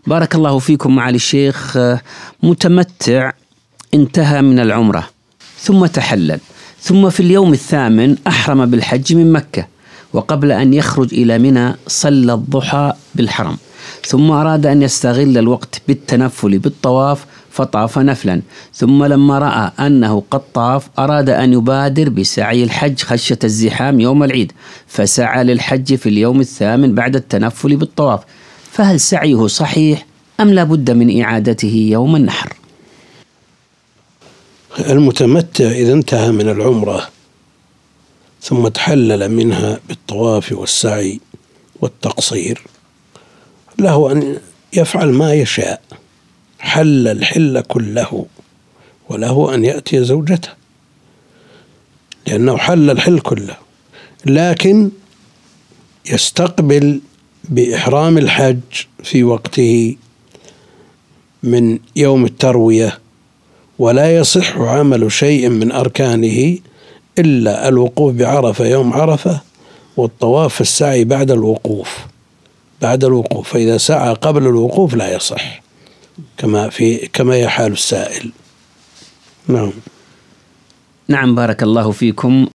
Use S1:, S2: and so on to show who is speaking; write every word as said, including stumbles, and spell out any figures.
S1: بارك الله فيكم معالي الشيخ. متمتع انتهى من العمرة ثم تحلل، ثم في اليوم الثامن أحرم بالحج من مكة، وقبل أن يخرج إلى منى صلى الضحى بالحرم، ثم أراد أن يستغل الوقت بالتنفل بالطواف فطاف نفلا، ثم لما رأى أنه قد طاف أراد أن يبادر بسعي الحج خشية الزحام يوم العيد، فسعى للحج في اليوم الثامن بعد التنفل بالطواف، فهل سعيه صحيح أم لا بد من إعادته يوم النحر؟
S2: المتمتع إذا انتهى من العمرة ثم تحلل منها بالطواف والسعي والتقصير له أن يفعل ما يشاء، حل الحل كله، وله أن يأتي زوجته لأنه حل الحل كله، لكن يستقبل بإحرام الحج في وقته من يوم التروية، ولا يصح عمل شيء من أركانه إلا الوقوف بعرفة يوم عرفة والطواف السعي بعد الوقوف بعد الوقوف فإذا سعى قبل الوقوف لا يصح كما في كما يحال السائل. نعم
S1: نعم بارك الله فيكم.